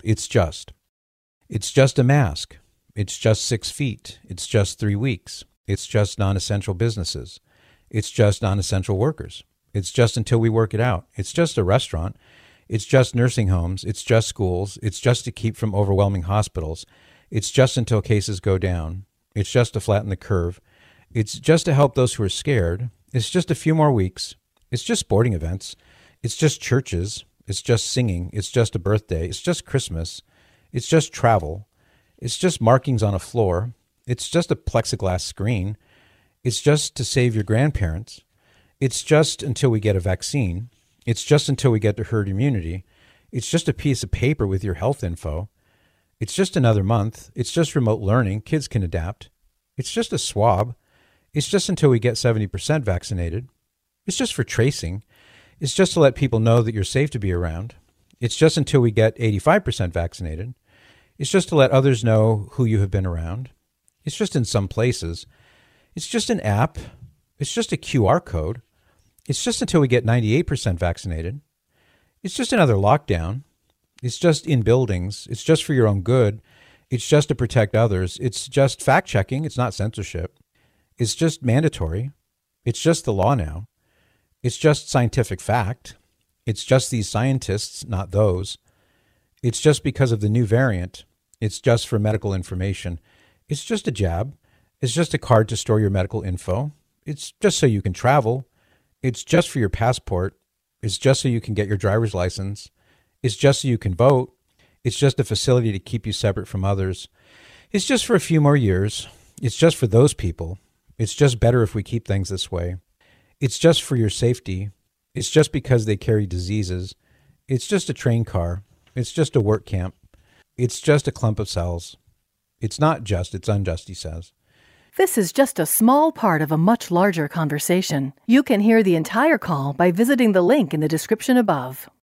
It's just. It's just a mask. It's just 6 feet. It's just 3 weeks. It's just non-essential businesses. It's just non-essential workers. It's just until we work it out. It's just a restaurant. It's just nursing homes. It's just schools. It's just to keep from overwhelming hospitals. It's just until cases go down. It's just to flatten the curve. It's just to help those who are scared. It's just a few more weeks. It's just sporting events. It's just churches. It's just singing. It's just a birthday. It's just Christmas. It's just travel. It's just markings on a floor. It's just a plexiglass screen. It's just to save your grandparents. It's just until we get a vaccine. It's just until we get to herd immunity. It's just a piece of paper with your health info. It's just another month. It's just remote learning. Kids can adapt. It's just a swab. It's just until we get 70% vaccinated. It's just for tracing. It's just to let people know that you're safe to be around. It's just until we get 85% vaccinated. It's just to let others know who you have been around. It's just in some places. It's just an app. It's just a QR code. It's just until we get 98% vaccinated. It's just another lockdown. It's just in buildings. It's just for your own good. It's just to protect others. It's just fact-checking. It's not censorship. It's just mandatory. It's just the law now. It's just scientific fact. It's just these scientists, not those. It's just because of the new variant. It's just for medical information. It's just a jab. It's just a card to store your medical info. It's just so you can travel. It's just for your passport. It's just so you can get your driver's license. It's just so you can vote. It's just a facility to keep you separate from others. It's just for a few more years. It's just for those people. It's just better if we keep things this way. It's just for your safety. It's just because they carry diseases. It's just a train car. It's just a work camp. It's just a clump of cells. It's not just, it's unjust, he says. This is just a small part of a much larger conversation. You can hear the entire call by visiting the link in the description above.